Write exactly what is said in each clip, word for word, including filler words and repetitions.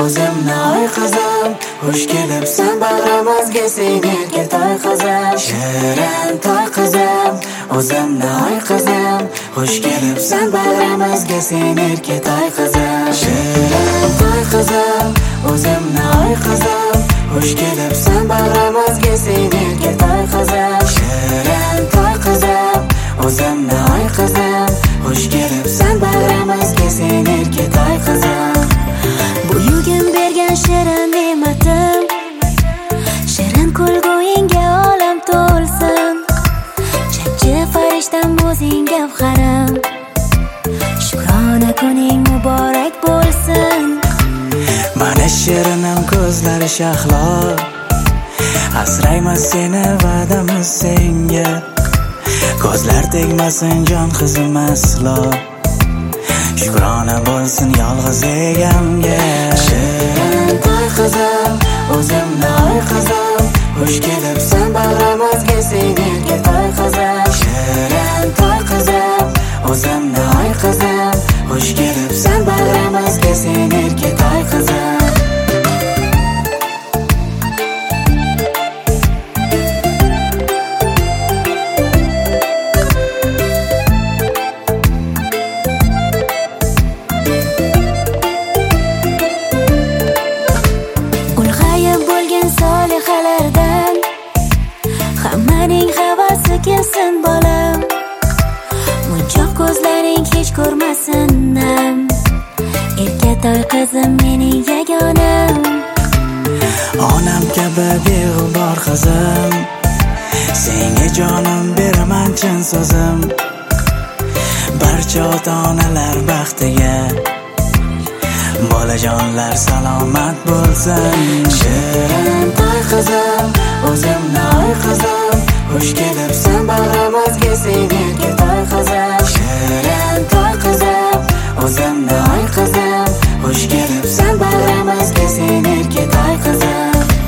o'zimni oy qizim, xush kelibsan bag'rimizga sen erka toy qizim. Shirin toy qizim, o'zimni oy qizim, xush kelibsan bag'rimizga sen erka toy qizim. Shirin toy qizim, o'zimni oy qizim, xush kelibsan bag'rimizga sen erka toy qizim. Shirin toy qizim, o'zimni oy qizim, xush kelibsan bag'rimizga sen erka toy qizim. Buyugim bergan shirin ne'matim, shirin kulguyingga olam to'lsin. Chakchi farishtam o'zing gavharim, shukrona kuning muborak bo'lsin. Mana shirinim ko'zlari shahlo, asraymiz seni va'damiz senga. Ko'zlar tegmasin jon qizim aslo, shukrona bo'lsin yolg'iz egamga. Shirin toy qizim, o'zimni oy qizim, xush kelibsan bag'rimizga sen erka toy qizim. Shirin toy qizim, o'zimni oy qizim, xush kelibsan bag'rimizga sen erka toy qizim. Solihalardan hammaning havasi kelsin bolam, munchoq ko'zlaring hech ko'rmasin nam. Erka toy qizim mening yagonam, onam kabi beg'ubor qizim, senga jonim beraman chin so'zim. Barcha ota-onalar baxtiga bolajonlar salomat bo'lsin. Shirin toy qizim, o'zimni oy qizim, xush kelibsan bag'rimizga sen erka toy qizim. Shirin toy qizim, o'zimni oy qizim, xush kelibsan bag'rimizga sen erka toy qizim.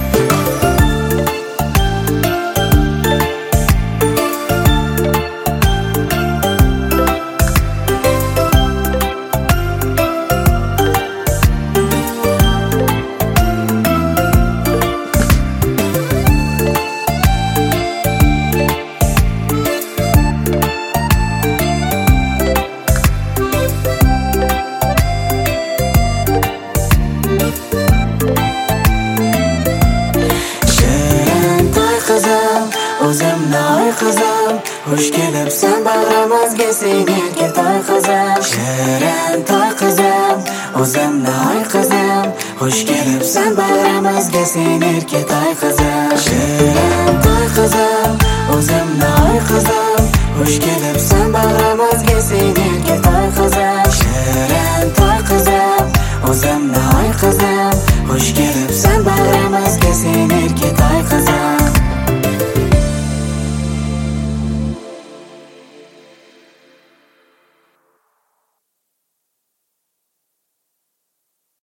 O'zimni oy qizim, xush kelibsan bag'rimizga sen erka toy qizim. Shirin toy qizim, o'zimni oy qizim, xush kelibsan bag'rimizga sen erka toy qizim. Shirin toy qizim, o'zimni oy qizim, xush kelibsan bag'rimizga